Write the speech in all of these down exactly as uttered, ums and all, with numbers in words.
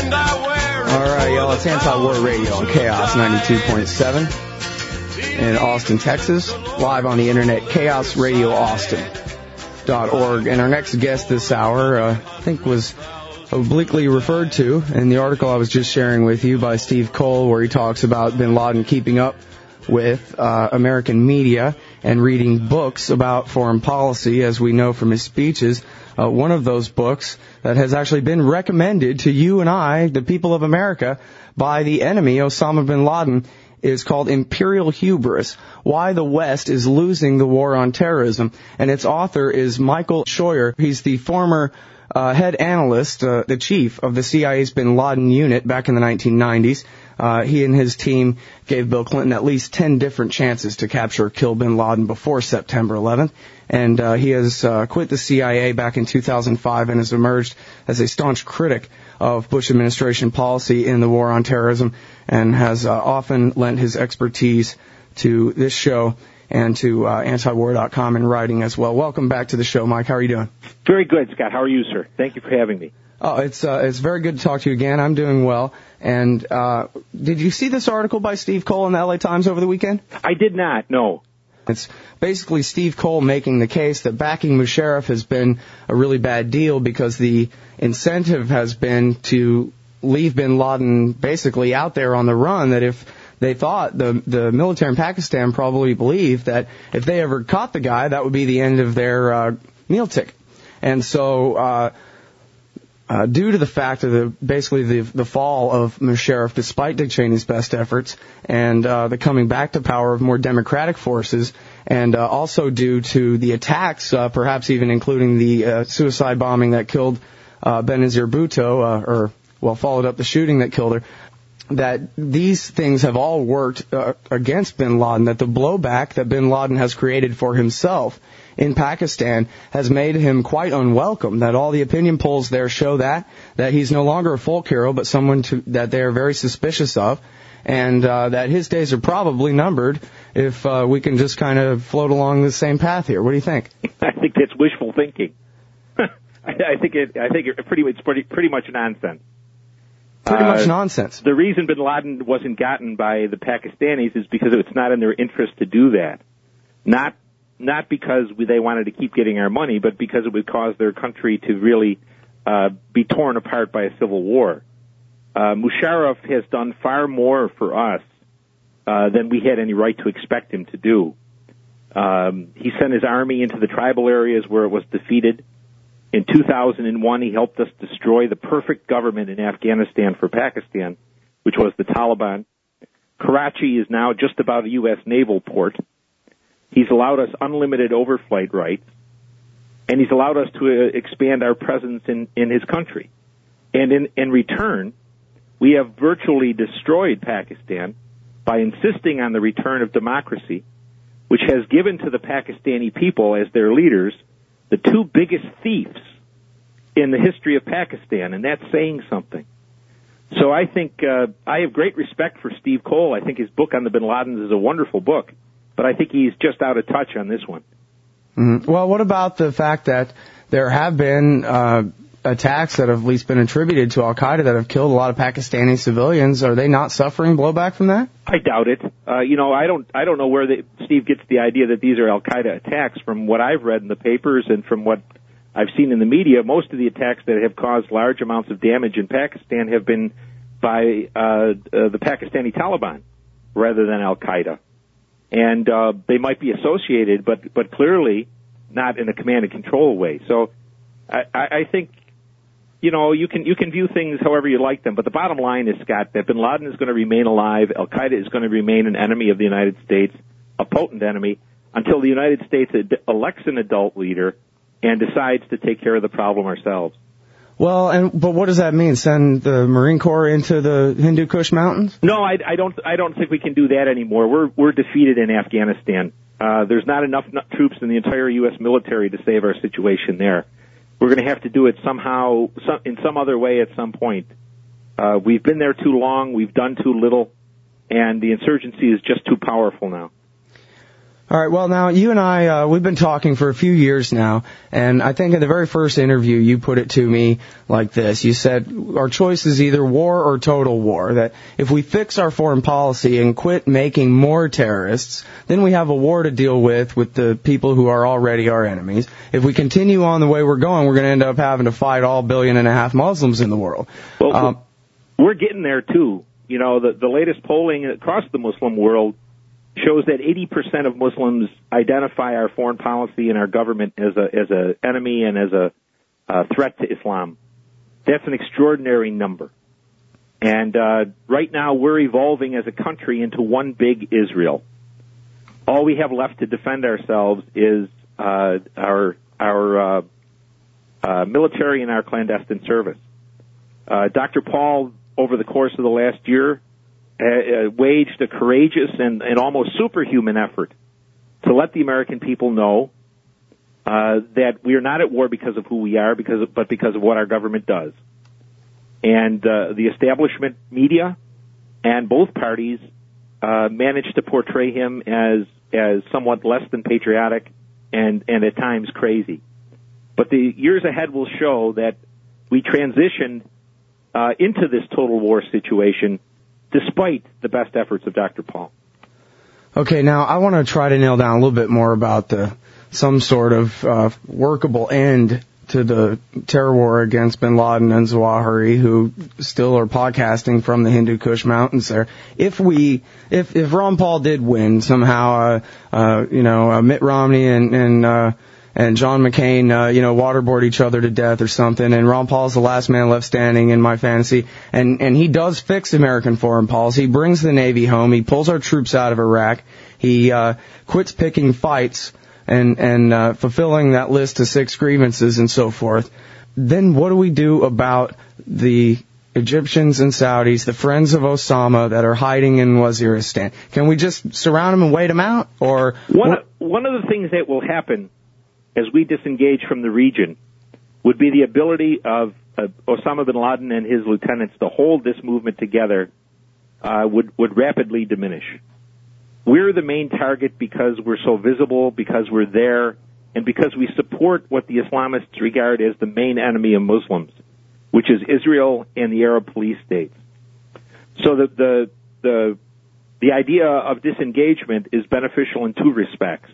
All right, y'all, it's Anti-War Radio on Chaos ninety-two point seven in Austin, Texas. Live on the internet, chaos radio austin dot org. And our next guest this hour, uh, I think, was obliquely referred to in the article I was just sharing with you by Steve Cole, where he talks about bin Laden keeping up with uh, American media and reading books about foreign policy. As we know from his speeches, uh, one of those books that has actually been recommended to you and I, the people of America, by the enemy, Osama bin Laden, is called Imperial Hubris, Why the West is Losing the War on Terrorism. And its author is Michael Scheuer. He's the former uh, head analyst, uh, the chief of the C I A's bin Laden unit back in the nineteen nineties. Uh, he and his team gave Bill Clinton at least ten different chances to capture or kill bin Laden before September eleventh. And uh, he has uh, quit the C I A back in two thousand five and has emerged as a staunch critic of Bush administration policy in the war on terrorism, and has uh, often lent his expertise to this show and to uh, anti war dot com in writing as well. Welcome back to the show, Mike. How are you doing? Very good, Scott. How are you, sir? Thank you for having me. Oh, it's uh, it's very good to talk to you again. I'm doing well. And uh, did you see this article by Steve Cole in the L A Times over the weekend? I did not, no. It's basically Steve Cole making the case that backing Musharraf has been a really bad deal because the incentive has been to leave bin Laden basically out there on the run, that if they thought, the the military in Pakistan probably believed that if they ever caught the guy, that would be the end of their uh, meal ticket. And so uh Uh, due to the fact of the basically the the fall of Musharraf, despite Dick Cheney's best efforts, and uh, the coming back to power of more democratic forces, and uh, also due to the attacks, uh, perhaps even including the uh, suicide bombing that killed uh, Benazir Bhutto, uh, or well, followed up the shooting that killed her, that these things have all worked uh, against bin Laden, that the blowback that bin Laden has created for himself in Pakistan has made him quite unwelcome, that all the opinion polls there show that, that he's no longer a folk hero, but someone to, that they are very suspicious of, and uh, that his days are probably numbered if uh, we can just kind of float along the same path here. What do you think? I think that's wishful thinking. I, I think it, I think it pretty, it's pretty, pretty much nonsense. Pretty uh, much nonsense. The reason bin Laden wasn't gotten by the Pakistanis is because it's not in their interest to do that. Not Not because we, they wanted to keep getting our money, but because it would cause their country to really uh, be torn apart by a civil war. Uh, Musharraf has done far more for us uh, than we had any right to expect him to do. Um, he sent his army into the tribal areas where it was defeated. In two thousand one, he helped us destroy the perfect government in Afghanistan for Pakistan, which was the Taliban. Karachi is now just about a U S naval port. He's allowed us unlimited overflight rights, and he's allowed us to uh, expand our presence in, in his country. And in, in return, we have virtually destroyed Pakistan by insisting on the return of democracy, which has given to the Pakistani people as their leaders the two biggest thieves in the history of Pakistan, and that's saying something. So I think uh, I have great respect for Steve Cole. I think his book on the bin Ladens is a wonderful book. But I think he's just out of touch on this one. Mm-hmm. Well, what about the fact that there have been uh, attacks that have at least been attributed to Al-Qaeda that have killed a lot of Pakistani civilians? Are they not suffering blowback from that? I doubt it. Uh, you know, I don't I don't know where they, Steve gets the idea that these are Al-Qaeda attacks. From what I've read in the papers and from what I've seen in the media, most of the attacks that have caused large amounts of damage in Pakistan have been by uh, uh, the Pakistani Taliban rather than Al-Qaeda. And uh, they might be associated, but but clearly not in a command and control way. So I, I think, you know, you can you can view things however you like them. But the bottom line is, Scott, that bin Laden is going to remain alive. Al-Qaeda is going to remain an enemy of the United States, a potent enemy, until the United States ad- elects an adult leader and decides to take care of the problem ourselves. Well, and but what does that mean? Send the Marine Corps into the Hindu Kush Mountains? No, I, I don't. I don't think we can do that anymore. We're we're defeated in Afghanistan. Uh, there's not enough n- troops in the entire U S military to save our situation there. We're going to have to do it somehow, some, in some other way at some point. Uh, we've been there too long. We've done too little, and the insurgency is just too powerful now. All right, well, now, you and I, uh, we've been talking for a few years now, and I think in the very first interview you put it to me like this. You said, our choice is either war or total war, that if we fix our foreign policy and quit making more terrorists, then we have a war to deal with with the people who are already our enemies. If we continue on the way we're going, we're going to end up having to fight all billion and a half Muslims in the world. Well, um, we're getting there, too. You know, the, the latest polling across the Muslim world shows that eighty percent of Muslims identify our foreign policy and our government as a as a enemy and as a uh, threat to Islam. That's an extraordinary number. And uh, right now we're evolving as a country into one big Israel. All we have left to defend ourselves is uh, our our uh, uh, military and our clandestine service. Uh, Doctor Paul, over the course of the last year, Uh, waged a courageous and, and almost superhuman effort to let the American people know uh, that we are not at war because of who we are, because of, but because of what our government does. And uh, the establishment media and both parties uh, managed to portray him as as somewhat less than patriotic and, and at times crazy. But the years ahead will show that we transitioned uh, into this total war situation despite the best efforts of Doctor Paul. Okay, now I want to try to nail down a little bit more about the some sort of uh, workable end to the terror war against bin Laden and Zawahiri, who still are podcasting from the Hindu Kush Mountains there. If we, if if Ron Paul did win somehow, uh, uh, you know, uh, Mitt Romney and and uh, and John McCain, uh, you know, waterboard each other to death or something, and Ron Paul's the last man left standing in my fantasy, and, and he does fix American foreign policy, he brings the Navy home, he pulls our troops out of Iraq, he uh, quits picking fights and, and uh, fulfilling that list of six grievances and so forth. Then what do we do about the Egyptians and Saudis, the friends of Osama that are hiding in Waziristan? Can we just surround them and wait them out? Or one of, one of the things that will happen as we disengage from the region would be the ability of uh, Osama bin Laden and his lieutenants to hold this movement together uh, would, would rapidly diminish. We're the main target because we're so visible, because we're there, and because we support what the Islamists regard as the main enemy of Muslims, which is Israel and the Arab police states. So the the the, the idea of disengagement is beneficial in two respects.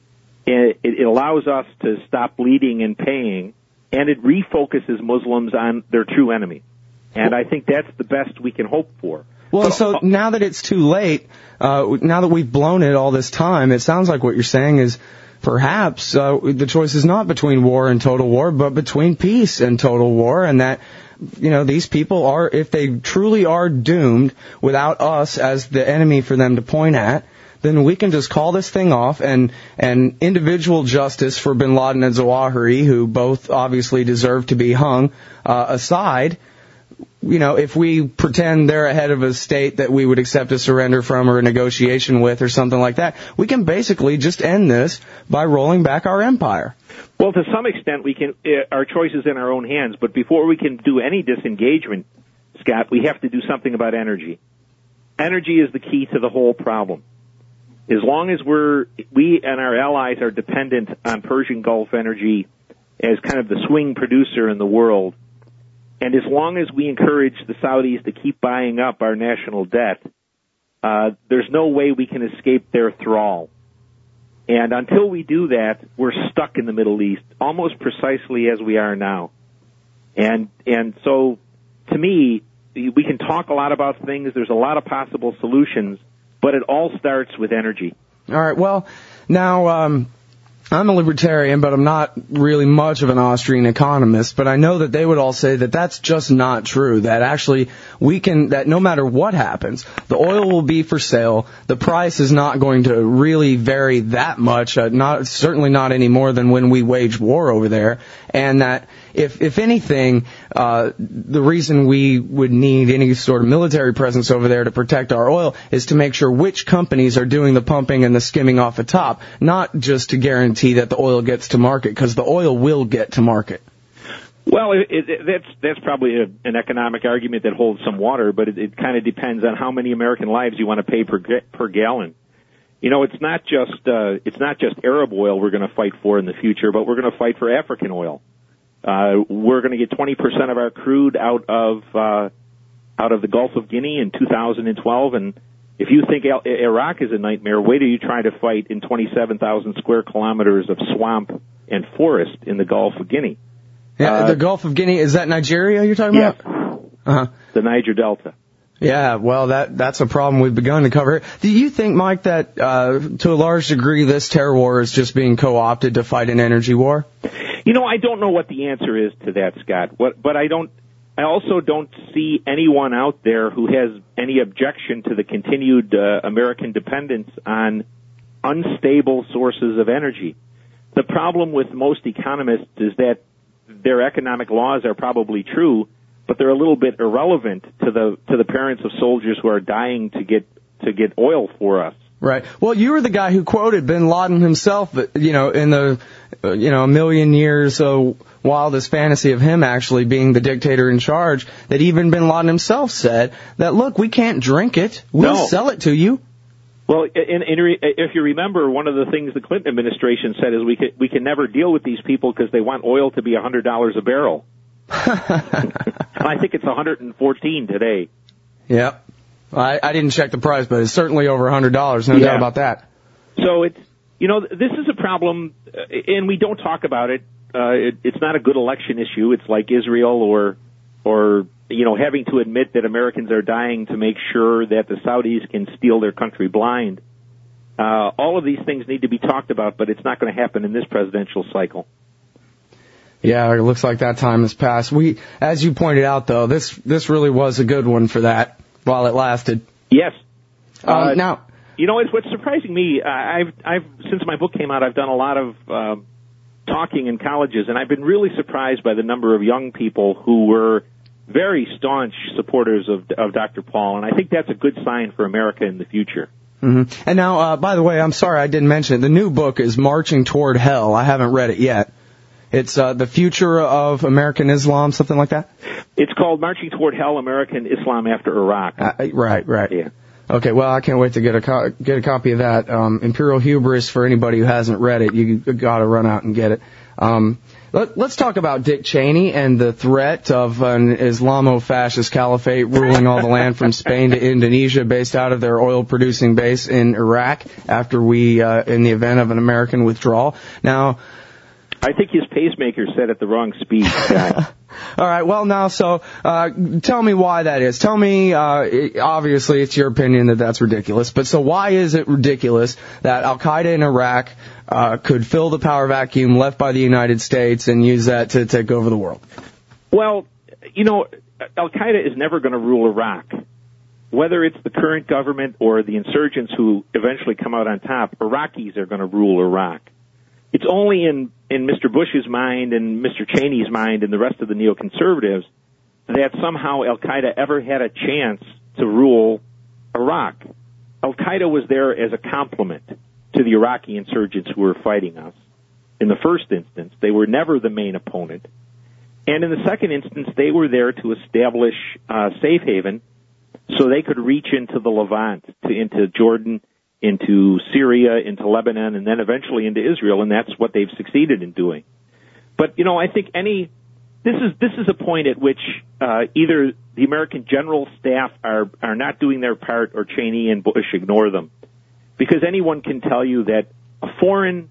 It, it allows us to stop bleeding and paying, and it refocuses Muslims on their true enemy. And I think that's the best we can hope for. Well, but, so now that it's too late, uh, now that we've blown it all this time, it sounds like what you're saying is perhaps uh, the choice is not between war and total war, but between peace and total war, and that, you know, these people are, if they truly are doomed without us as the enemy for them to point at, then we can just call this thing off, and and individual justice for bin Laden and Zawahiri, who both obviously deserve to be hung, uh, aside, you know, if we pretend they're ahead of a state that we would accept a surrender from or a negotiation with or something like that, we can basically just end this by rolling back our empire. Well, to some extent, we can. Uh, our choice is in our own hands, but before we can do any disengagement, Scott, we have to do something about energy. Energy is the key to the whole problem. As long as we're, we and our allies are dependent on Persian Gulf energy as kind of the swing producer in the world, and as long as we encourage the Saudis to keep buying up our national debt, uh, there's no way we can escape their thrall. And until we do that, we're stuck in the Middle East, almost precisely as we are now. And and so, to me, we can talk a lot about things. There's a lot of possible solutions. But it all starts with energy. All right. Well, now, um, I'm a libertarian, but I'm not really much of an Austrian economist. But I know that they would all say that that's just not true. That actually we can, that no matter what happens, the oil will be for sale. The price is not going to really vary that much. Uh, not certainly not any more than when we waged war over there. And that if if anything, uh, the reason we would need any sort of military presence over there to protect our oil is to make sure which companies are doing the pumping and the skimming off the top, not just to guarantee that the oil gets to market, because the oil will get to market. Well, it, it, that's that's probably a, an economic argument that holds some water, but it, it kind of depends on how many American lives you want to pay per per gallon. You know, it's not just uh, it's not just Arab oil we're going to fight for in the future, but we're going to fight for African oil. Uh, we're going to get twenty percent of our crude out of uh, out of the Gulf of Guinea in two thousand twelve, and if you think Al- Iraq is a nightmare, wait till you try to fight in twenty-seven thousand square kilometers of swamp and forest in the Gulf of Guinea. Yeah, uh, the Gulf of Guinea, is that Nigeria you're talking yeah. about? Uh-huh. The Niger Delta. Yeah, well, that that's a problem we've begun to cover. Do you think, Mike, that uh, to a large degree this terror war is just being co-opted to fight an energy war? You know, I don't know what the answer is to that, Scott. What, but I don't. I also don't see anyone out there who has any objection to the continued uh, American dependence on unstable sources of energy. The problem with most economists is that their economic laws are probably true, but they're a little bit irrelevant to the to the parents of soldiers who are dying to get to get oil for us. Right. Well, you were the guy who quoted Bin Laden himself, you know, in the, uh, you know, a million years uh, wildest fantasy of him actually being the dictator in charge, that even Bin Laden himself said that, look, we can't drink it. We'll No. sell it to you. Well, in, in re, if you remember, one of the things the Clinton administration said is we can, we can never deal with these people because they want oil to be one hundred dollars a barrel. I think it's one hundred fourteen today. Yep. I, I didn't check the price, but it's certainly over one hundred dollars, no yeah. doubt about that. So it's, you know, this is a problem, uh, and we don't talk about it. Uh, it. It's not a good election issue. It's like Israel or, or, you know, having to admit that Americans are dying to make sure that the Saudis can steal their country blind. Uh, all of these things need to be talked about, but it's not going to happen in this presidential cycle. Yeah, it looks like that time has passed. We, as you pointed out, though, this this really was a good one for that while it lasted. Yes. Um, uh, now, you know, it's what's surprising me. Uh, I've I've since my book came out, I've done a lot of uh, talking in colleges, and I've been really surprised by the number of young people who were very staunch supporters of of Doctor Paul, and I think that's a good sign for America in the future. Mm-hmm. And now, uh, by the way, I'm sorry I didn't mention it. The new book is Marching Toward Hell. I haven't read it yet. It's uh, the future of American Islam, something like that? It's called Marching Toward Hell, American Islam After Iraq. Uh, right, right. Yeah. Okay, well, I can't wait to get a co- get a copy of that. Um, Imperial Hubris, for anybody who hasn't read it, you got to run out and get it. Um, let, let's talk about Dick Cheney and the threat of an Islamo-fascist caliphate ruling all the land from Spain to Indonesia based out of their oil-producing base in Iraq after we, uh, in the event of an American withdrawal. Now, I think his pacemaker set at the wrong speed. All right. Well, now, so uh, tell me why that is. Tell me, uh, it, obviously, it's your opinion that that's ridiculous. But so why is it ridiculous that Al-Qaeda in Iraq uh, could fill the power vacuum left by the United States and use that to take over the world? Well, you know, Al-Qaeda is never going to rule Iraq. Whether it's the current government or the insurgents who eventually come out on top, Iraqis are going to rule Iraq. It's only in, in Mister Bush's mind and Mister Cheney's mind and the rest of the neoconservatives that somehow Al-Qaeda ever had a chance to rule Iraq. Al-Qaeda was there as a complement to the Iraqi insurgents who were fighting us. In the first instance, they were never the main opponent. And in the second instance, they were there to establish uh, safe haven so they could reach into the Levant, to, into Jordan, into Syria, into Lebanon, and then eventually into Israel, and that's what they've succeeded in doing. But, you know, I think any, this is, this is a point at which, uh, either the American general staff are, are not doing their part or Cheney and Bush ignore them. Because anyone can tell you that a foreign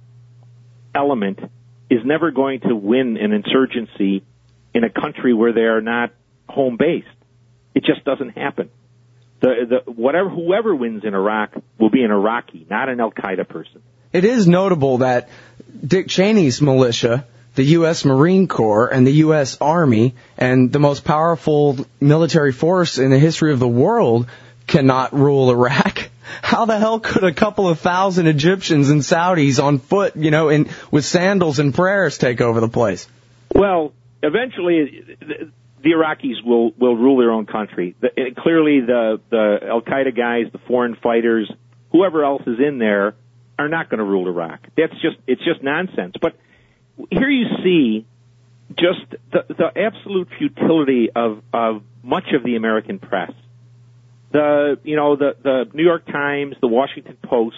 element is never going to win an insurgency in a country where they are not home based. It just doesn't happen. The, the, whatever, whoever wins in Iraq will be an Iraqi, not an Al-Qaeda person. It is notable that Dick Cheney's militia, the U S Marine Corps, and the U S Army, and the most powerful military force in the history of the world cannot rule Iraq. How the hell could a couple of thousand Egyptians and Saudis on foot, you know, in, with sandals and prayers take over the place? Well, eventually, the Iraqis will, will rule their own country. The, clearly, the, the Al-Qaeda guys, the foreign fighters, whoever else is in there, are not going to rule Iraq. That's just, it's just nonsense. But here you see just the, the absolute futility of, of much of the American press. The, you know, the, the New York Times, the Washington Post,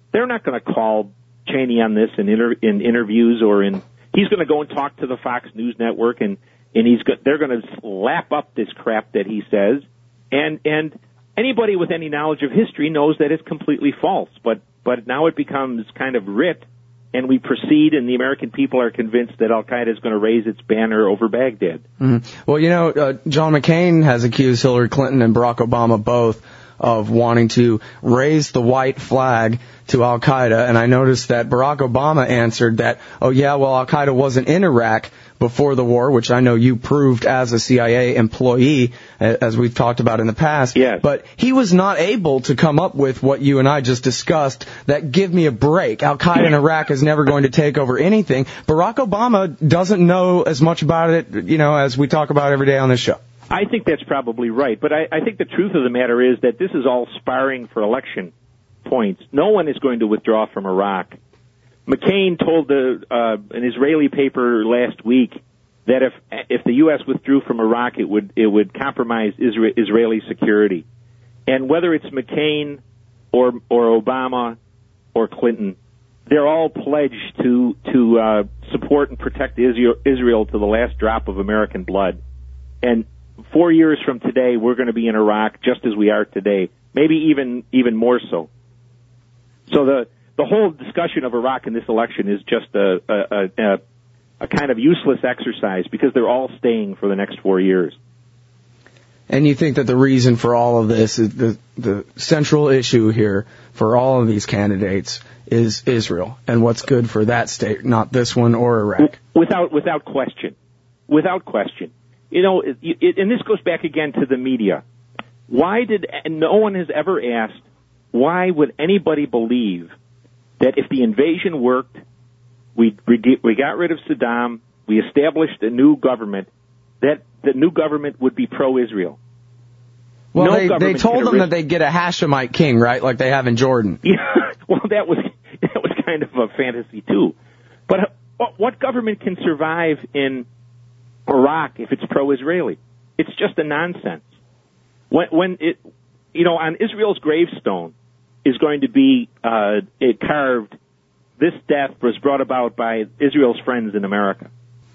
They're not going to call Cheney on this in, inter- in interviews or in. He's going to go and talk to the Fox News Network, and and he's go- they're going to lap up this crap that he says, and and anybody with any knowledge of history knows that it's completely false. But but now it becomes kind of writ, and we proceed, and the American people are convinced that Al Qaeda is going to raise its banner over Baghdad. Mm-hmm. Well, you know, uh, John McCain has accused Hillary Clinton and Barack Obama both of wanting to raise the white flag to Al Qaeda, and I noticed that Barack Obama answered that, oh yeah, well, Al Qaeda wasn't in Iraq before the war, which I know you proved as a C I A employee, as we've talked about in the past. Yes. But he was not able to come up with what you and I just discussed, that give me a break. Al Qaeda in Iraq is never going to take over anything. Barack Obama doesn't know as much about it, you know, as we talk about every day on this show. I think that's probably right, but I, I think the truth of the matter is that this is all sparring for election points. No one is going to withdraw from Iraq. McCain told the, uh, an Israeli paper last week that if if the U S withdrew from Iraq, it would it would compromise Isra- Israeli security. And whether it's McCain or or Obama or Clinton, they're all pledged to to uh, support and protect Israel, Israel to the last drop of American blood. And four years from today, we're going to be in Iraq just as we are today, maybe even even more so. So the the whole discussion of Iraq in this election is just a a, a, a kind of useless exercise because they're all staying for the next four years. And you think that the reason for all of this is the the central issue here for all of these candidates is Israel and what's good for that state, not this one or Iraq? Without without question, without question. You know, it, it, and this goes back again to the media. Why did, and no one has ever asked, why would anybody believe that if the invasion worked, we, we got rid of Saddam, we established a new government, that the new government would be pro-Israel? Well, no they, they told them that they'd get a Hashemite king, right, like they have in Jordan. Yeah, well, that was, that was kind of a fantasy, too. But what government can survive in Iraq if it's pro-Israeli? It's just a nonsense. When, when it, you know, on Israel's gravestone is going to be uh, it carved, this death was brought about by Israel's friends in America.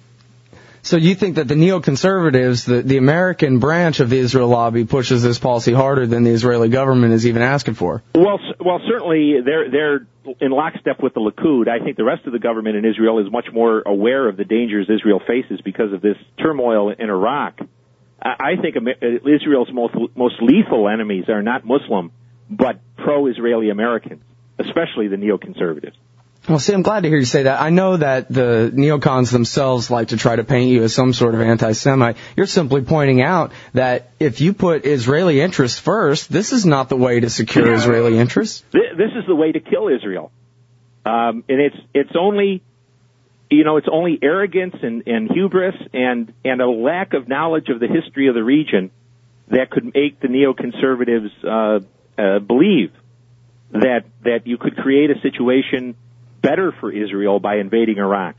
So you think that the neoconservatives, the, the American branch of the Israel lobby, pushes this policy harder than the Israeli government is even asking for? Well, well, certainly they're they're in lockstep with the Likud. I think the rest of the government in Israel is much more aware of the dangers Israel faces because of this turmoil in Iraq. I think Israel's most most lethal enemies are not Muslim, but pro-Israeli Americans, especially the neoconservatives. Well, see, I'm glad to hear you say that. I know that the neocons themselves like to try to paint you as some sort of anti-Semite. You're simply pointing out that if you put Israeli interests first, this is not the way to secure Israeli interests. This is the way to kill Israel. Um, and it's it's only, you know, it's only arrogance and, and hubris and, and a lack of knowledge of the history of the region that could make the neoconservatives uh, uh, believe that that you could create a situation better for Israel by invading Iraq.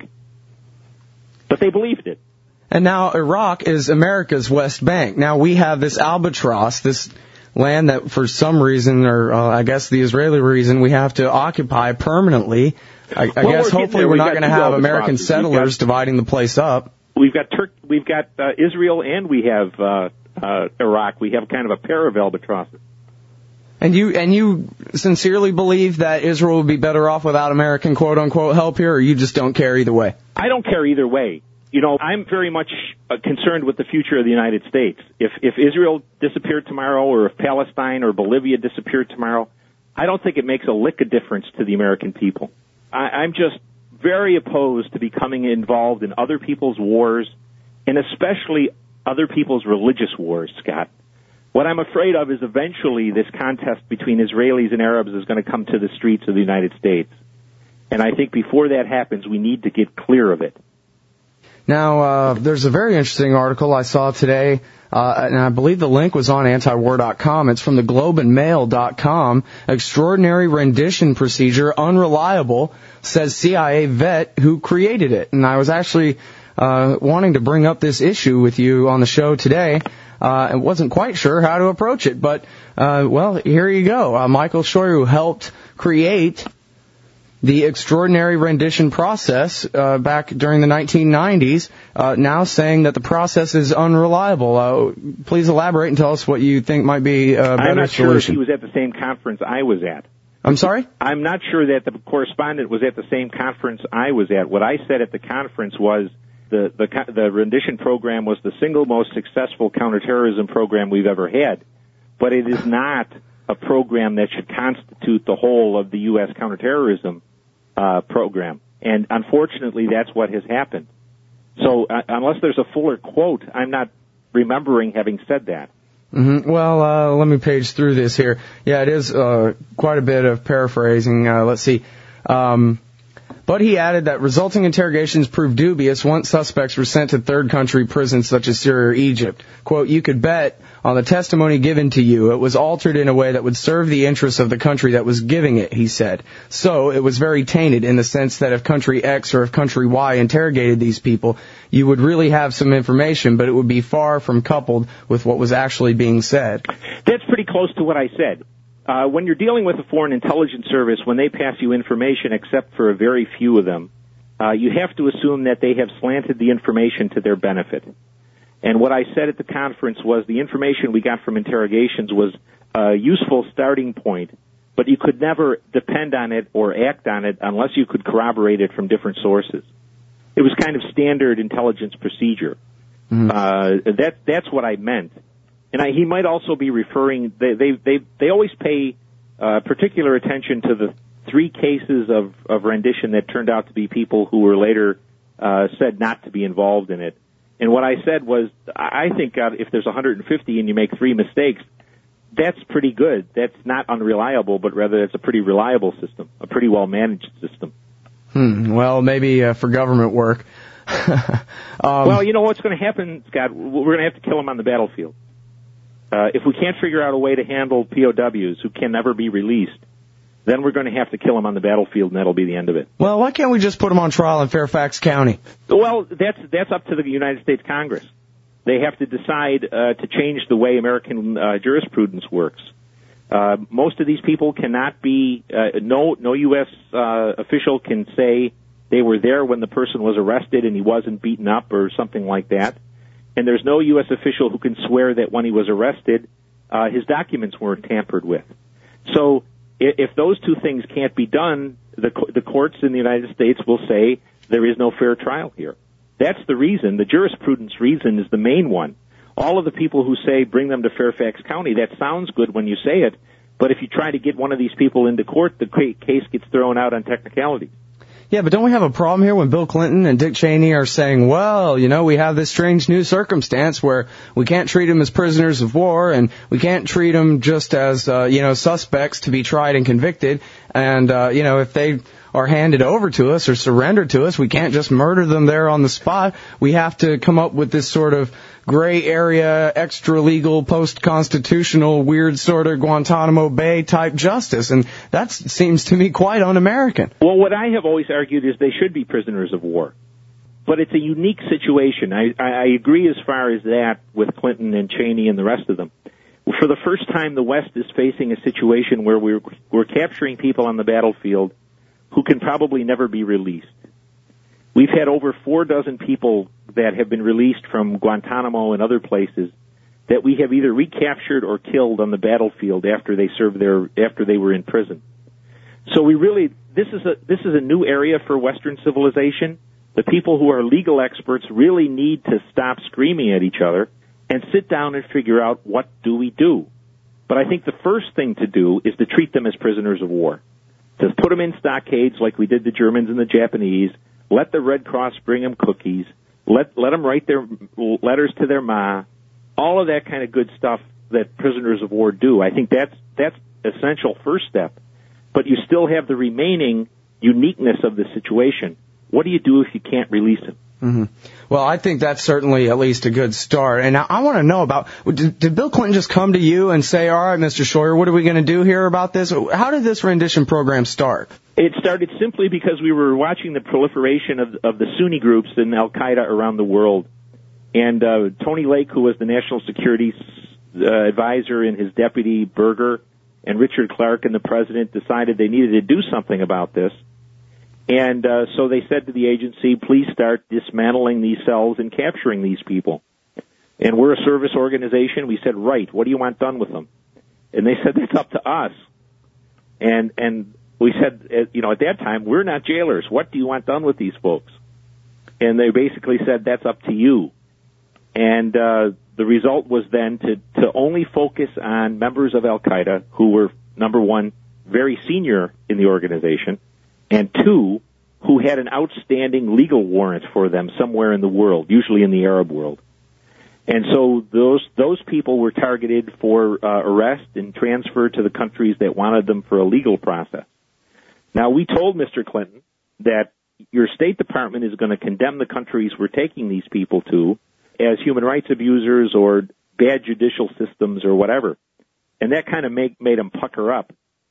But they believed it. And now Iraq is America's West Bank. Now we have this albatross, this land that for some reason, or uh, I guess the Israeli reason, we have to occupy permanently. I, I well, guess we're hopefully we're not going to have American settlers got, dividing the place up. We've got Turk, we've got uh, Israel and we have uh, uh, Iraq. We have kind of a pair of albatrosses. And you and you sincerely believe that Israel would be better off without American quote-unquote help here, or you just don't care either way? I don't care either way. You know, I'm very much uh, concerned with the future of the United States. If if Israel disappeared tomorrow, or if Palestine or Bolivia disappeared tomorrow, I don't think it makes a lick of difference to the American people. I, I'm just very opposed to becoming involved in other people's wars, and especially other people's religious wars, Scott. What I'm afraid of is eventually this contest between Israelis and Arabs is going to come to the streets of the United States. And I think before that happens, we need to get clear of it. Now, uh, there's a very interesting article I saw today, uh, and I believe the link was on anti-war dot com. It's from the globe and mail dot com. Extraordinary rendition procedure, unreliable, says C I A vet who created it. And I was actually uh, wanting to bring up this issue with you on the show today. Uh, and wasn't quite sure how to approach it, but, uh, well, here you go. Uh, Michael Scheuer, who helped create the extraordinary rendition process uh, back during the nineteen nineties, uh, now saying that the process is unreliable. Uh, please elaborate and tell us what you think might be a better solution. I'm not sure if he was at the same conference I was at. I'm sorry? I'm not sure that the correspondent was at the same conference I was at. What I said at the conference was the, the, the rendition program was the single most successful counterterrorism program we've ever had, but it is not a program that should constitute the whole of the U S counterterrorism uh, program. And unfortunately, that's what has happened. So uh, unless there's a fuller quote, I'm not remembering having said that. Mm-hmm. Well, uh, let me page through this here. Yeah, it is uh, quite a bit of paraphrasing. Uh, let's see. Um, but he added that resulting interrogations proved dubious once suspects were sent to third country prisons such as Syria or Egypt. Quote, you could bet on the testimony given to you it was altered in a way that would serve the interests of the country that was giving it, he said. So it was very tainted in the sense that if country X or if country Y interrogated these people, you would really have some information, but it would be far from coupled with what was actually being said. That's pretty close to what I said. Uh, when you're dealing with a foreign intelligence service, when they pass you information, except for a very few of them, uh, you have to assume that they have slanted the information to their benefit. And what I said at the conference was the information we got from interrogations was a useful starting point, but you could never depend on it or act on it unless you could corroborate it from different sources. It was kind of standard intelligence procedure. Mm-hmm. Uh, that, that's what I meant. And I, he might also be referring, they, they, they, they always pay uh, particular attention to the three cases of, of rendition that turned out to be people who were later uh, said not to be involved in it. And what I said was, I think uh, if there's one hundred fifty and you make three mistakes, that's pretty good. That's not unreliable, but rather it's a pretty reliable system, a pretty well-managed system. Hmm. Well, maybe uh, for government work. um, well, you know what's going to happen, Scott? We're going to have to kill them on the battlefield. Uh, if we can't figure out a way to handle P O Ws who can never be released, then we're going to have to kill them on the battlefield, and that'll be the end of it. Well, why can't we just put them on trial in Fairfax County? Well, that's that's up to the United States Congress. They have to decide uh, to change the way American uh, jurisprudence works. Uh, most of these people cannot be, uh, no no U S uh, official can say they were there when the person was arrested and he wasn't beaten up or something like that. And there's no U S official who can swear that when he was arrested, uh, his documents weren't tampered with. So if those two things can't be done, the, the courts in the United States will say there is no fair trial here. That's the reason. The jurisprudence reason is the main one. All of the people who say bring them to Fairfax County, that sounds good when you say it, but if you try to get one of these people into court, the case gets thrown out on technicalities. Yeah, but don't we have a problem here when Bill Clinton and Dick Cheney are saying, well, you know, we have this strange new circumstance where we can't treat them as prisoners of war and we can't treat them just as, uh, you know, suspects to be tried and convicted. And, uh, you know, if they are handed over to us or surrendered to us, we can't just murder them there on the spot. We have to come up with this sort of gray area, extra-legal, post-constitutional, weird sort of Guantanamo Bay type justice, and that seems to me quite un-American. Well, what I have always argued is they should be prisoners of war. But it's a unique situation. I, I agree as far as that with Clinton and Cheney and the rest of them. For the first time, the West is facing a situation where we're, we're capturing people on the battlefield who can probably never be released. We've had over four dozen people that have been released from Guantanamo and other places that we have either recaptured or killed on the battlefield after they served their after they were in prison. So we really this is a this is a new area for Western civilization. The people who are legal experts really need to stop screaming at each other and sit down and figure out what do we do. But I think the first thing to do is to treat them as prisoners of war. To put them in stockades like we did the Germans and the Japanese. Let the Red Cross bring them cookies. Let let them write their letters to their ma. All of that kind of good stuff that prisoners of war do. I think that's that's essential first step. But you still have the remaining uniqueness of the situation. What do you do if you can't release them? Mm-hmm. Well, I think that's certainly at least a good start. And I, I want to know about, did, did Bill Clinton just come to you and say, all right, Mister Scheuer, what are we going to do here about this? How did this rendition program start? It started simply because we were watching the proliferation of, of the Sunni groups in Al-Qaeda around the world. And uh, Tony Lake, who was the national security uh, advisor, and his deputy, Berger, and Richard Clark and the president decided they needed to do something about this. And uh, so they said to the agency, please start dismantling these cells and capturing these people. And we're a service organization. We said, right, what do you want done with them? And they said, that's up to us. And and we said, you know, at that time, we're not jailers. What do you want done with these folks? And they basically said, that's up to you. And uh, the result was then to, to only focus on members of Al-Qaeda who were, number one, very senior in the organization, and two, who had an outstanding legal warrant for them somewhere in the world, usually in the Arab world. And so those those people were targeted for uh, arrest and transfer to the countries that wanted them for a legal process. Now, we told Mister Clinton that your State Department is going to condemn the countries we're taking these people to as human rights abusers or bad judicial systems or whatever. And that kind of make, made them pucker up.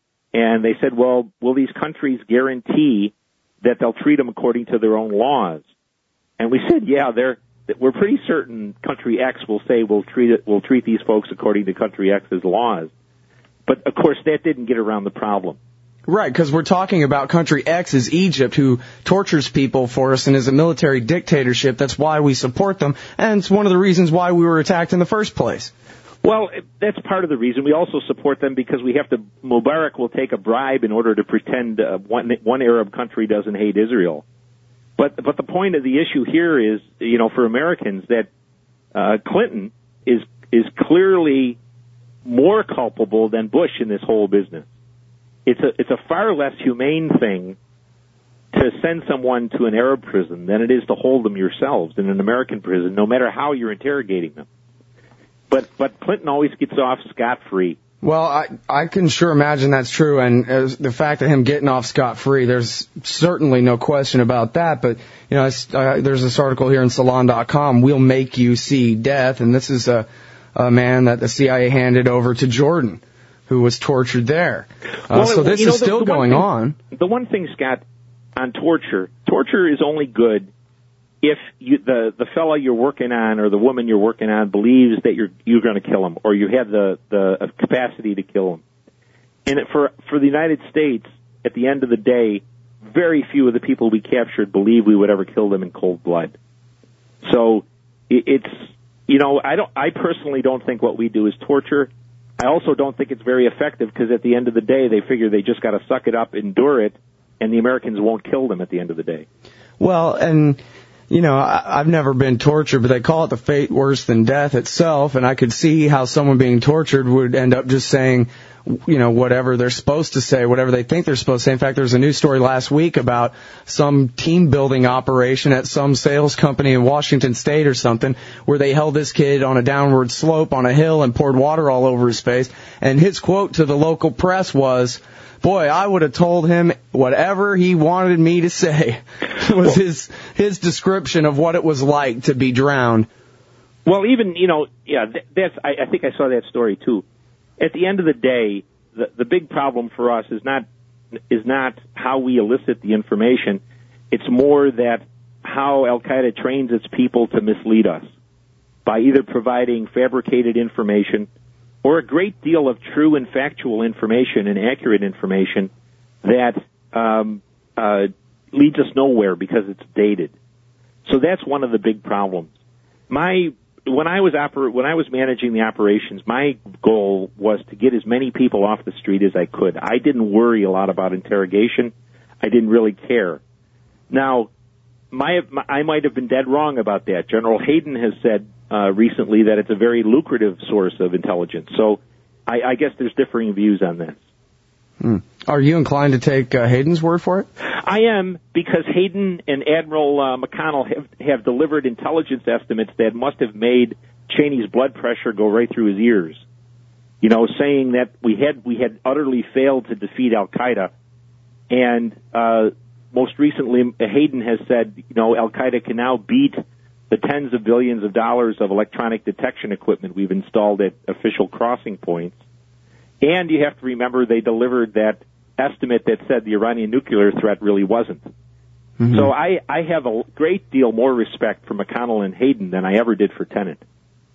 And they said, well, will these countries guarantee that they'll treat them according to their own laws? And we said, yeah, they're, we're pretty certain country X will say we'll treat it, we'll treat these folks according to country X's laws. But, of course, that didn't get around the problem. Right, because we're talking about country X is Egypt, who tortures people for us and is a military dictatorship. That's why we support them, and it's one of the reasons why we were attacked in the first place. Well, that's part of the reason. We also support them because we have to, Mubarak will take a bribe in order to pretend uh, one, one Arab country doesn't hate Israel. But but the point of the issue here is, you know, for Americans, that uh, Clinton is is clearly more culpable than Bush in this whole business. It's a it's a far less humane thing to send someone to an Arab prison than it is to hold them yourselves in an American prison, no matter how you're interrogating them. But but Clinton always gets off scot-free. Well, I I can sure imagine that's true, and as the fact of him getting off scot-free, there's certainly no question about that. But you know, uh, there's this article here in Salon dot com. We'll make you see death, and this is a a man that the C I A handed over to Jordan, who was tortured there. Uh, well, so this you know, is still the, the going thing, on. The one thing, Scott, on torture, torture is only good if you, the the fellow you're working on or the woman you're working on believes that you're you're going to kill him or you have the the capacity to kill him. And for for the United States, at the end of the day, very few of the people we captured believe we would ever kill them in cold blood. So it, it's you know I don't I personally don't think what we do is torture. I also don't think it's very effective because at the end of the day, they figure they just got to suck it up, endure it, and the Americans won't kill them at the end of the day. Well, and, you know, I, I've never been tortured, but they call it the fate worse than death itself, and I could see how someone being tortured would end up just saying, you know, whatever they're supposed to say, whatever they think they're supposed to say. In fact, there was a news story last week about some team-building operation at some sales company in Washington State or something where they held this kid on a downward slope on a hill and poured water all over his face. And his quote to the local press was, boy, I would have told him whatever he wanted me to say. was his his description of what it was like to be drowned. Well, even, you know, yeah, that's. I, I think I saw that story, too. At the end of the day, the, the big problem for us is not is not how we elicit the information. It's more that how Al-Qaeda trains its people to mislead us by either providing fabricated information or a great deal of true and factual information and accurate information that um, uh, leads us nowhere because it's dated. So that's one of the big problems. My When I was oper- when I was managing the operations, my goal was to get as many people off the street as I could. I didn't worry a lot about interrogation. I didn't really care. Now, my, my I might have been dead wrong about that. General Hayden has said uh, recently that it's a very lucrative source of intelligence. So I, I guess there's differing views on this. Hmm. Are you inclined to take uh, Hayden's word for it? I am, because Hayden and Admiral uh, McConnell have, have delivered intelligence estimates that must have made Cheney's blood pressure go right through his ears. You know, saying that we had we had utterly failed to defeat Al-Qaeda. And uh, most recently, Hayden has said, you know, Al-Qaeda can now beat the tens of billions of dollars of electronic detection equipment we've installed at official crossing points. And you have to remember they delivered that estimate that said the Iranian nuclear threat really wasn't. Mm-hmm. So I, I have a great deal more respect for McConnell and Hayden than I ever did for Tenet.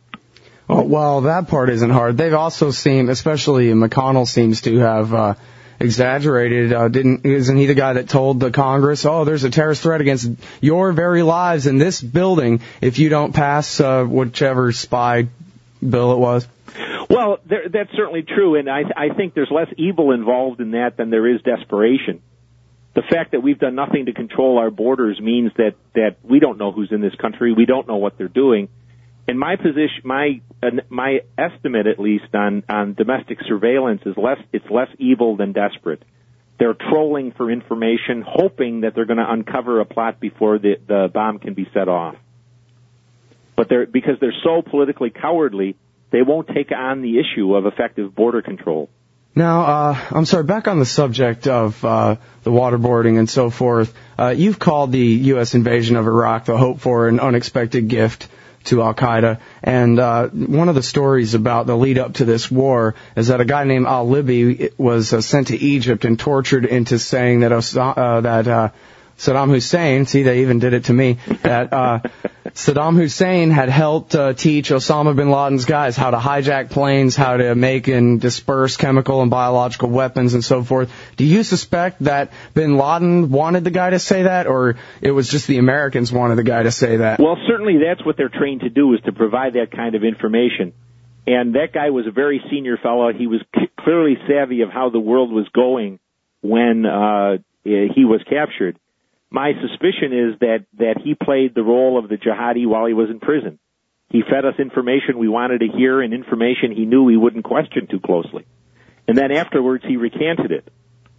Oh, well, that part isn't hard. They've also seemed, especially McConnell seems to have uh, exaggerated. Uh, didn't isn't he the guy that told the Congress, "Oh, there's a terrorist threat against your very lives in this building if you don't pass uh, whichever spy bill it was"? Well, there, that's certainly true, and I, I think there's less evil involved in that than there is desperation. The fact that we've done nothing to control our borders means that, that we don't know who's in this country. We don't know what they're doing. And my position, my uh, my estimate, at least on, on domestic surveillance, is less. It's less evil than desperate. They're trolling for information, hoping that they're going to uncover a plot before the, the bomb can be set off. But they're because they're so politically cowardly, they won't take on the issue of effective border control. Now, uh, I'm sorry, back on the subject of uh, the waterboarding and so forth, uh, you've called the U S invasion of Iraq the hope for an unexpected gift to Al-Qaeda. And uh, one of the stories about the lead up to this war is that a guy named al-Libi was uh, sent to Egypt and tortured into saying that uh, that uh, Saddam Hussein, see, they even did it to me, that uh, Saddam Hussein had helped uh, teach Osama bin Laden's guys how to hijack planes, how to make and disperse chemical and biological weapons and so forth. Do you suspect that bin Laden wanted the guy to say that, or it was just the Americans wanted the guy to say that? Well, certainly that's what they're trained to do, is to provide that kind of information. And that guy was a very senior fellow. He was c- clearly savvy of how the world was going when uh, he was captured. My suspicion is that, that he played the role of the jihadi while he was in prison. He fed us information we wanted to hear and information he knew we wouldn't question too closely. And then afterwards he recanted it.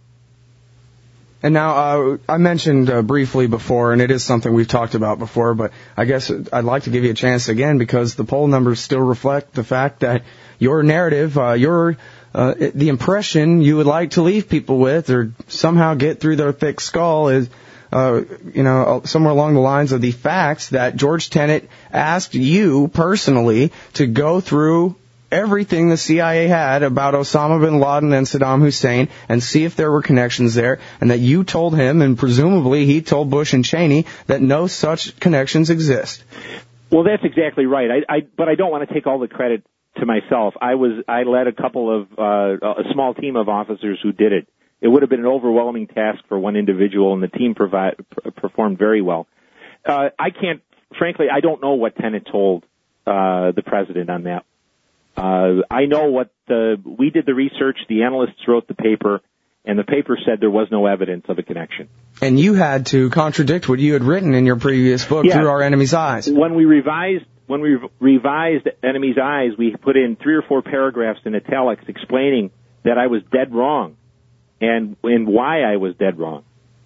And now, uh, I mentioned uh, briefly before, and it is something we've talked about before, but I guess I'd like to give you a chance again because the poll numbers still reflect the fact that your narrative, uh, your uh, the impression you would like to leave people with or somehow get through their thick skull is Uh, you know, somewhere along the lines of the facts that George Tenet asked you personally to go through everything the C I A had about Osama bin Laden and Saddam Hussein and see if there were connections there, and that you told him, and presumably he told Bush and Cheney, that no such connections exist. Well, that's exactly right. I, I, but I don't want to take all the credit to myself. I was, I led a couple of, uh, a small team of officers who did it. It would have been an overwhelming task for one individual, and the team provide, performed very well. Uh, I can't, frankly, I don't know what Tenet told uh, the president on that. Uh, I know what the, we did the research, the analysts wrote the paper, and the paper said there was no evidence of a connection. And you had to contradict what you had written in your previous book, yeah. Through Our Enemy's Eyes. When we revised, when we revised Enemy's Eyes, we put in three or four paragraphs in italics explaining that I was dead wrong. And, and why I was dead wrong.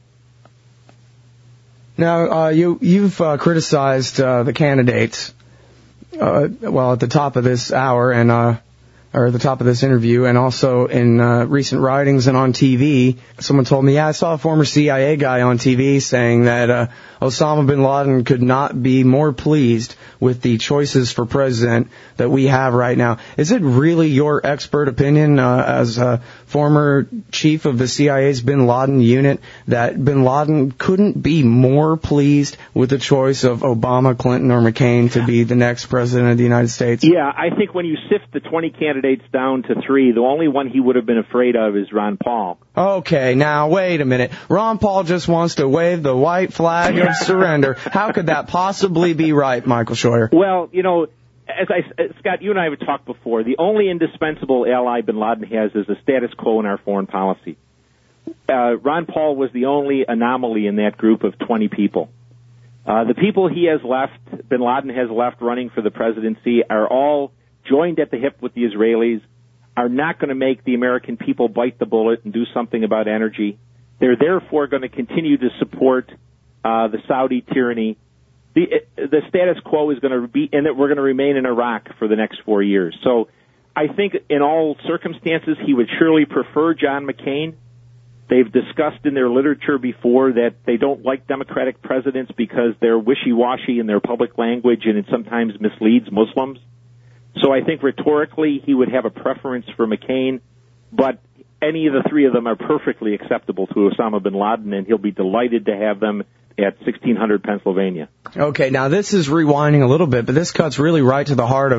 Now, uh, you, you've uh, criticized uh, the candidates, uh, well, at the top of this hour and uh, or at the top of this interview, and also in uh, recent writings and on T V. Someone told me, yeah, I saw a former C I A guy on T V saying that uh, Osama bin Laden could not be more pleased with the choices for president that we have right now. Is it really your expert opinion uh, as a former chief of the C I A's bin Laden unit that bin Laden couldn't be more pleased with the choice of Obama, Clinton, or McCain to be the next president of the United States? Yeah, I think when you sift the twenty candidates down to three, the only one he would have been afraid of is Ron Paul. Okay, now wait a minute. Ron Paul just wants to wave the white flag of surrender. How could that possibly be right, Michael Scheuer? Well, you know, as I, Scott, you and I have talked before, the only indispensable ally bin Laden has is the status quo in our foreign policy. Uh, Ron Paul was the only anomaly in that group of twenty people. Uh, the people he has left, bin Laden has left running for the presidency, are all joined at the hip with the Israelis, are not going to make the American people bite the bullet and do something about energy. They're therefore going to continue to support uh, the Saudi tyranny. The, the status quo is going to be, and that we're going to remain in Iraq for the next four years. So I think in all circumstances he would surely prefer John McCain. They've discussed in their literature before that they don't like Democratic presidents because they're wishy-washy in their public language and it sometimes misleads Muslims. So I think rhetorically he would have a preference for McCain, but any of the three of them are perfectly acceptable to Osama bin Laden, and he'll be delighted to have them at sixteen hundred Pennsylvania. Okay, now this is rewinding a little bit, but this cuts really right to the heart of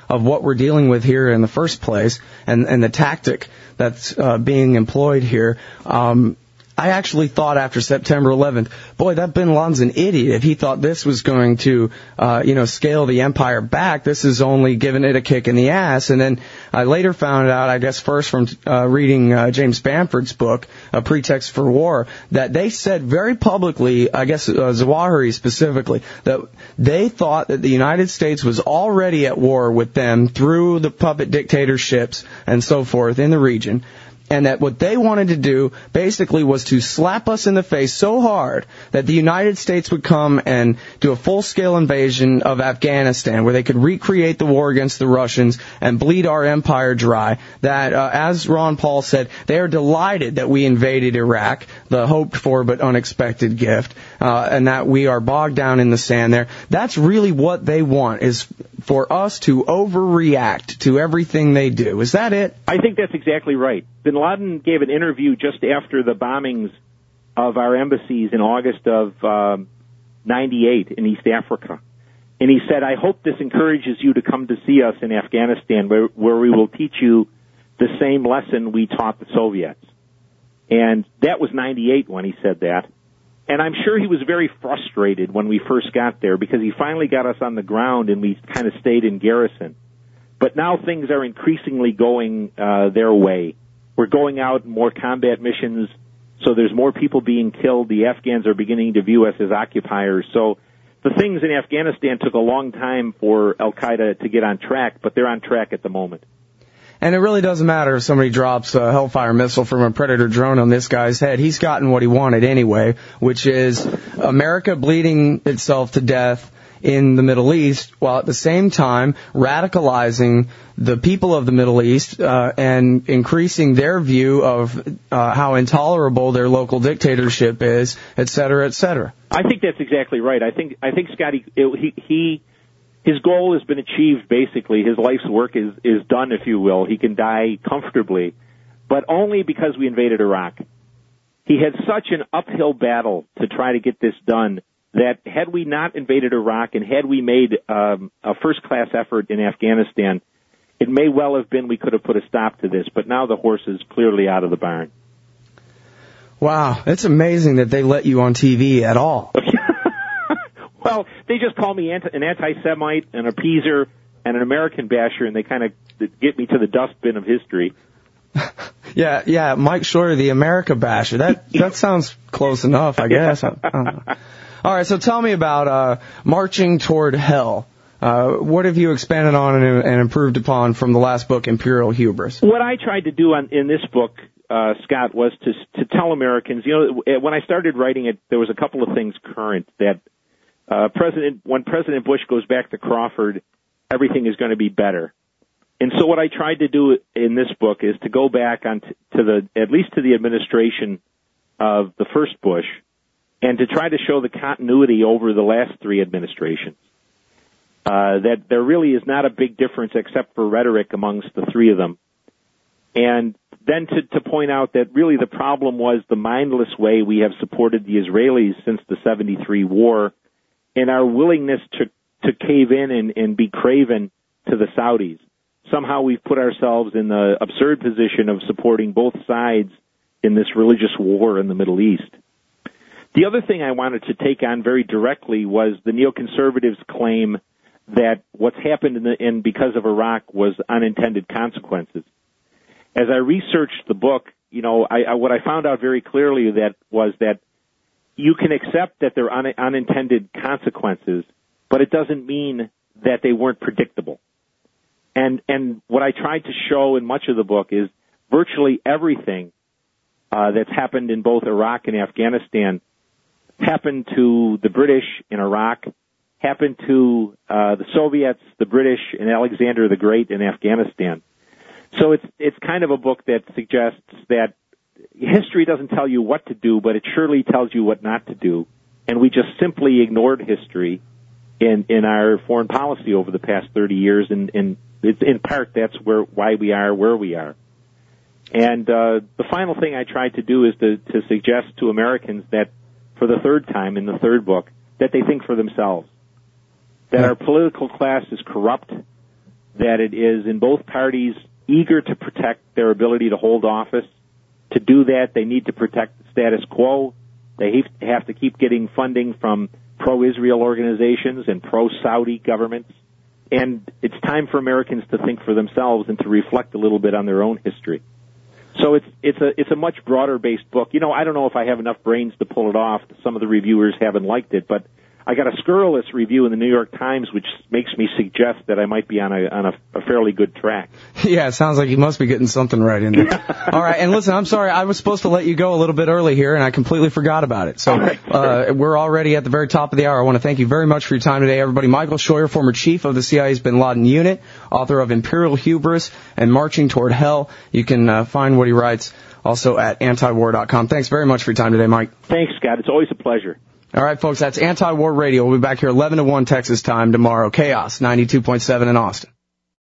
of what we're dealing with here in the first place and, and the tactic that's uh, being employed here, um, I actually thought after September eleventh, boy, that bin Laden's an idiot if he thought this was going to, uh, you know, scale the empire back. This is only giving it a kick in the ass. And then I later found out, I guess first from uh, reading uh, James Bamford's book, A Pretext for War, that they said very publicly, I guess uh, Zawahiri specifically, that they thought that the United States was already at war with them through the puppet dictatorships and so forth in the region. And that what they wanted to do basically was to slap us in the face so hard that the United States would come and do a full-scale invasion of Afghanistan where they could recreate the war against the Russians and bleed our empire dry. That, uh, as Ron Paul said, they are delighted that we invaded Iraq, the hoped-for but unexpected gift, uh, and that we are bogged down in the sand there. That's really what they want, is for us to overreact to everything they do. Is that it? I think that's exactly right. Bin Laden gave an interview just after the bombings of our embassies in August of um, ninety-eight in East Africa. And he said, I hope this encourages you to come to see us in Afghanistan, where, where we will teach you the same lesson we taught the Soviets. And that was ninety-eight when he said that. And I'm sure he was very frustrated when we first got there because he finally got us on the ground and we kind of stayed in garrison. But now things are increasingly going uh, their way. We're going out in more combat missions, so there's more people being killed. The Afghans are beginning to view us as occupiers. So the things in Afghanistan took a long time for Al-Qaeda to get on track, but they're on track at the moment. And it really doesn't matter if somebody drops a Hellfire missile from a Predator drone on this guy's head. He's gotten what he wanted anyway, which is America bleeding itself to death in the Middle East, while at the same time radicalizing the people of the Middle East uh, and increasing their view of uh, how intolerable their local dictatorship is, et cetera, et cetera. I think that's exactly right. I think I think Scotty, he, he his goal has been achieved. Basically, his life's work is is done, if you will. He can die comfortably, but only because we invaded Iraq. He had such an uphill battle to try to get this done that had we not invaded Iraq and had we made um, a first-class effort in Afghanistan, it may well have been we could have put a stop to this. But now the horse is clearly out of the barn. Wow, it's amazing that they let you on T V at all. Well, they just call me anti- an anti-Semite, an appeaser, and an American basher, and they kind of get me to the dustbin of history. yeah, yeah, Mike Shorter, the America basher. That that sounds close enough, I guess. I, I don't know. All right, so tell me about uh, Marching Toward Hell. Uh, what have you expanded on and, and improved upon from the last book, Imperial Hubris? What I tried to do on, in this book, uh, Scott, was to to tell Americans, you know, when I started writing it, there was a couple of things current that uh, President when President Bush goes back to Crawford, everything is going to be better. And so what I tried to do in this book is to go back on t- to the at least to the administration of the first Bush, and to try to show the continuity over the last three administrations. Uh, that there really is not a big difference except for rhetoric amongst the three of them. And then to, to point out that really the problem was the mindless way we have supported the Israelis since the seventy-three war and our willingness to, to cave in and, and be craven to the Saudis. Somehow we've put ourselves in the absurd position of supporting both sides in this religious war in the Middle East. The other thing I wanted to take on very directly was the neoconservatives' claim that what's happened in, the, in because of Iraq was unintended consequences. As I researched the book, you know, I, I, what I found out very clearly that was that you can accept that there are un, unintended consequences, but it doesn't mean that they weren't predictable. And and what I tried to show in much of the book is virtually everything uh, that's happened in both Iraq and Afghanistan happened to the British in Iraq, happened to uh, the Soviets, the British, and Alexander the Great in Afghanistan. So it's it's kind of a book that suggests that history doesn't tell you what to do, but it surely tells you what not to do. And we just simply ignored history in in our foreign policy over the past thirty years, and, and it's in part that's where why we are where we are. And uh, the final thing I tried to do is to, to suggest to Americans that, for the third time in the third book, that they think for themselves. That our political class is corrupt, that it is in both parties eager to protect their ability to hold office. To do that, they need to protect the status quo. They have to keep getting funding from pro-Israel organizations and pro-Saudi governments. And it's time for Americans to think for themselves and to reflect a little bit on their own history. So it's it's a it's a much broader based book. You know, I don't know if I have enough brains to pull it off. Some of the reviewers haven't liked it, but I got a scurrilous review in the New York Times, which makes me suggest that I might be on a on a, a fairly good track. Yeah, it sounds like you must be getting something right in there. All right, and listen, I'm sorry, I was supposed to let you go a little bit early here, and I completely forgot about it. So right. uh, we're already at the very top of the hour. I want to thank you very much for your time today, everybody. Michael Scheuer, former chief of the C I A's Bin Laden Unit, author of Imperial Hubris and Marching Toward Hell. You can uh, find what he writes also at anti war dot com. Thanks very much for your time today, Mike. Thanks, Scott. It's always a pleasure. All right, folks, that's Anti-War Radio. We'll be back here eleven to one Texas time tomorrow. Chaos, ninety-two point seven in Austin.